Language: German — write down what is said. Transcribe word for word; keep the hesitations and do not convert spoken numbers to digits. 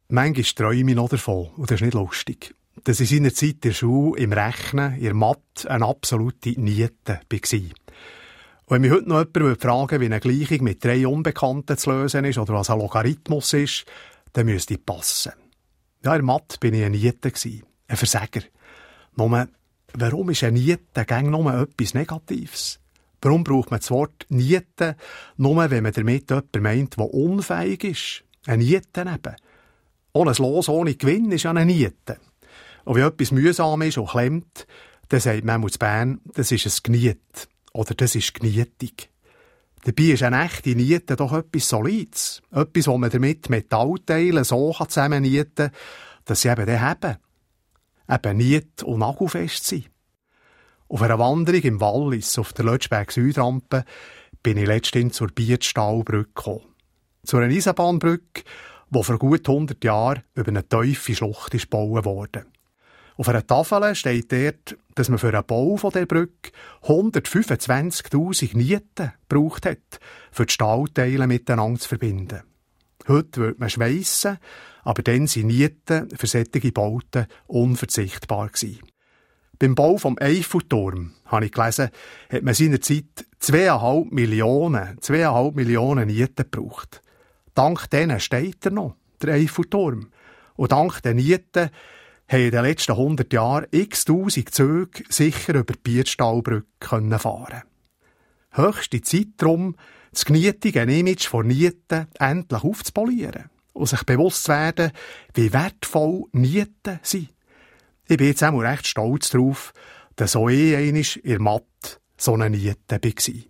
Manchmal träume ich noch davon, und das ist nicht lustig, dass ich in seiner Zeit in der Schule, im Rechnen, in der Mathe eine absolute Niete war. Und wenn mich heute noch jemand fragen, wie eine Gleichung mit drei Unbekannten zu lösen ist oder was ein Logarithmus ist, dann müsste ich passen. Ja, in der Mathe war ich eine Niete, ein Versager. Nur, warum ist eine Niete gäng nur etwas Negatives? Warum braucht man das Wort Niete, nur wenn man damit jemanden meint, der unfähig ist? Eine Niete eben. Ohne ein Los ohne Gewinn ist ja eine Niete. Und wenn etwas mühsam ist und klemmt, dann sagt man in Bern, das ist ein Gniet. Oder das ist Gnietig. Dabei ist eine echte Niete doch etwas Solides. Etwas, wo man damit Metallteile so zusammennieten kann, dass sie eben dann haben. Eben niet- und nagelfest sind. Auf einer Wanderung im Wallis auf der Lötschberg-Südrampe bin ich letztens zur Bietstahlbrücke gekommen. Zu einer Eisenbahnbrücke, die vor gut hundert Jahren über eine tiefe Schlucht ist gebaut wurde. Auf einer Tafel steht dort, dass man für den Bau dieser Brücke hundertfünfundzwanzigtausend Nieten gebraucht hat, für die Stahlteile miteinander zu verbinden. Heute würde man schweissen, aber dann waren Nieten für solche Bauten unverzichtbar gewesen. Beim Bau vom Eiffelturm, habe ich gelesen, hat man seinerzeit zweieinhalb Millionen, zweieinhalb Millionen Nieten gebraucht. Dank denen steht er noch, der Eiffelturm. Und dank den Nieten haben in den letzten hundert Jahren x-tausend Züge sicher über die Bietstahlbrücke fahren können. Höchste Zeit darum, das genietige Image von Nieten endlich aufzupolieren und sich bewusst zu werden, wie wertvoll Nieten sind. Ich bin jetzt auch recht stolz darauf, dass auch ich einmal in der Mathe so eine Niete war.